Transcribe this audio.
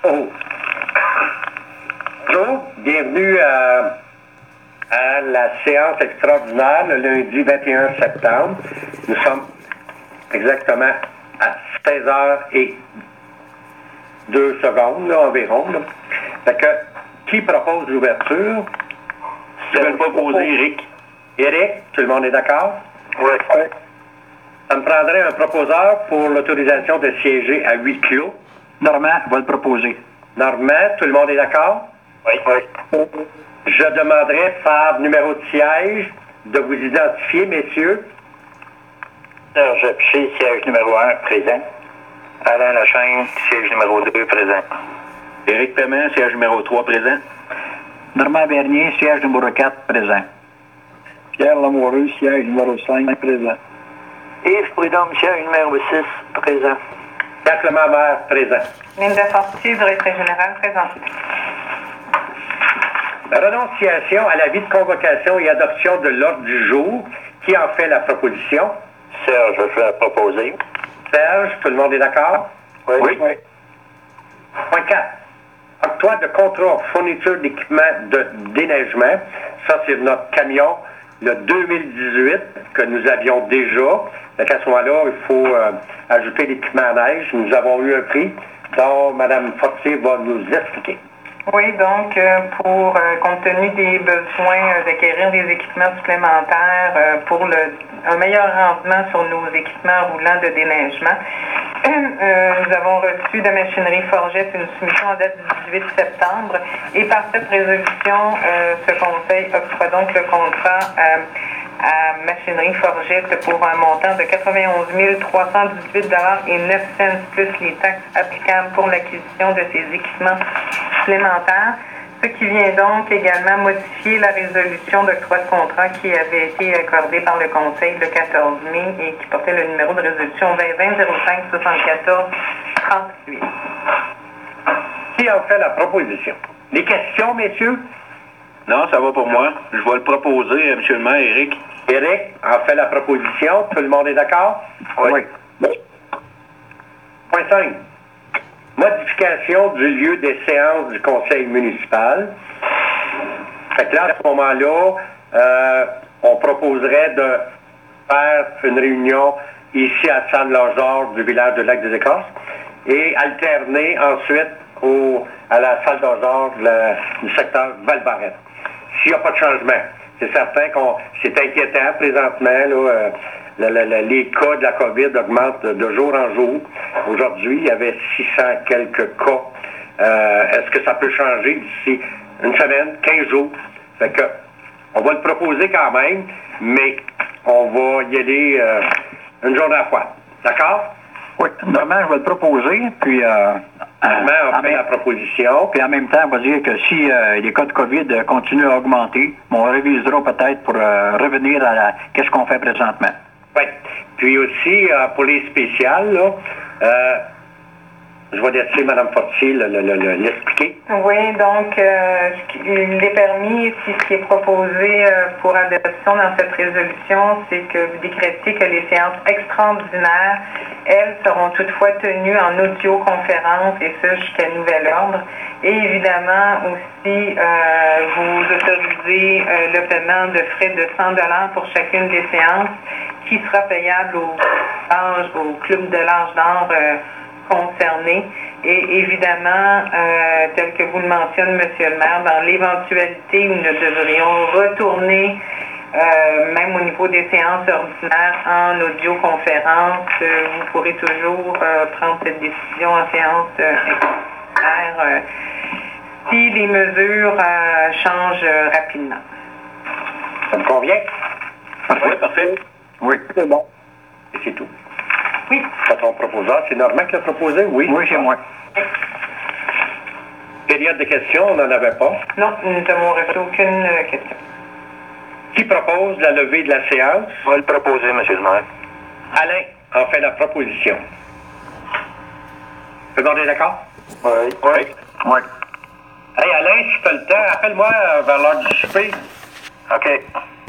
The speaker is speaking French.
Oh. Bonjour, bienvenue à la séance extraordinaire le lundi 21 septembre. Nous sommes exactement à 16h02 là, environ. Là. Fait que, qui propose l'ouverture? Je vais le proposer, Éric. Éric, tout le monde est d'accord? Oui. Ça me prendrait un proposeur pour l'autorisation de siéger à huis clos. Normand va le proposer. Normand, tout le monde est d'accord? Oui. Je demanderai par numéro de siège de vous identifier, messieurs. Serge Piché, siège numéro 1, présent. Alain Lachaine, siège numéro 2, présent. Éric Paiement, siège numéro 3, présent. Normand Bernier, siège numéro 4, présent. Pierre Lamoureux, siège numéro 5, présent. Yves Prudhomme, siège numéro 6, présent. Jacques Lemambert, présent. Linda Fortier, directrice générale, présente. Renonciation à l'avis de convocation et adoption de l'ordre du jour. Qui en fait la proposition? Serge, je vais la proposer. Serge, tout le monde est d'accord? Oui. Point 4. Octroi de contrat fourniture d'équipement de déneigement. Ça, c'est notre camion, le 2018, que nous avions déjà. Donc, à ce moment-là, il faut ajouter l'équipement à neige. Nous avons eu un prix dont Mme Fortier va nous expliquer. Oui, donc, compte tenu des besoins d'acquérir des équipements supplémentaires pour un meilleur rendement sur nos équipements roulants de déneigement, nous avons reçu de Machinerie Forgette une soumission en date du 18 septembre et par cette résolution, ce conseil octroie donc le contrat à Machinerie Forgette pour un montant de 91 318,09 plus les taxes applicables pour l'acquisition de ces équipements supplémentaires, ce qui vient donc également modifier la résolution d'octroi de contrat qui avait été accordée par le Conseil le 14 mai et qui portait le numéro de résolution 2020-05-74-38. Qui en fait la proposition? Les questions, messieurs? Non, ça va pour moi. Je vais le proposer, M. le maire, Éric. Éric en fait la proposition. Tout le monde est d'accord? Oui. Point 5. Modification du lieu des séances du conseil municipal. Fait que là, à ce moment-là, on proposerait de faire une réunion ici à Salle-Lajor du village de Lac-des-Écorces et alterner ensuite à la salle d'Ajor du secteur Val-Barrette. S'il n'y a pas de changement, c'est certain c'est inquiétant présentement, là, les cas de la COVID augmentent de jour en jour. Aujourd'hui, il y avait 600 quelques cas. Est-ce que ça peut changer d'ici une semaine, 15 jours? Fait que, on va le proposer quand même, mais on va y aller une journée à la fois. D'accord? Oui, Normand, je vais le proposer, puis... On fait la proposition. Puis en même temps, on va dire que si les cas de COVID continuent à augmenter, on révisera peut-être pour revenir à qu'est-ce qu'on fait présentement. Oui. Puis aussi, pour les spéciales, là, je vais laisser Mme Fortier l'expliquer. Oui, donc, les permis, ce qui est proposé pour adoption dans cette résolution, c'est que vous décrétez que les séances extraordinaires, elles, seront toutefois tenues en audioconférence, et ça jusqu'à nouvel ordre. Et évidemment, aussi, vous autorisez le paiement de frais de 100 pour chacune des séances, qui sera payable au club de l'âge d'or concernés. Et évidemment, tel que vous le mentionnez, M. le maire, dans l'éventualité où nous devrions retourner, même au niveau des séances ordinaires, en audioconférence, vous pourrez toujours prendre cette décision en séance extraordinaire si les mesures changent rapidement. Ça me convient? Oui, parfait. Oui. C'est bon. Et c'est tout. Oui. C'est ton proposeur. C'est Normand qui l'a proposé? Oui. Oui, c'est moi. Période de questions, on n'en avait pas. Non, nous n'avons reçu aucune question. Qui propose la levée de la séance? Je vais le proposer, M. le maire. Alain en fait la proposition. Tout le monde est d'accord? Oui. Oui. Hey Alain, si tu as le temps, appelle-moi vers l'heure du souper. OK.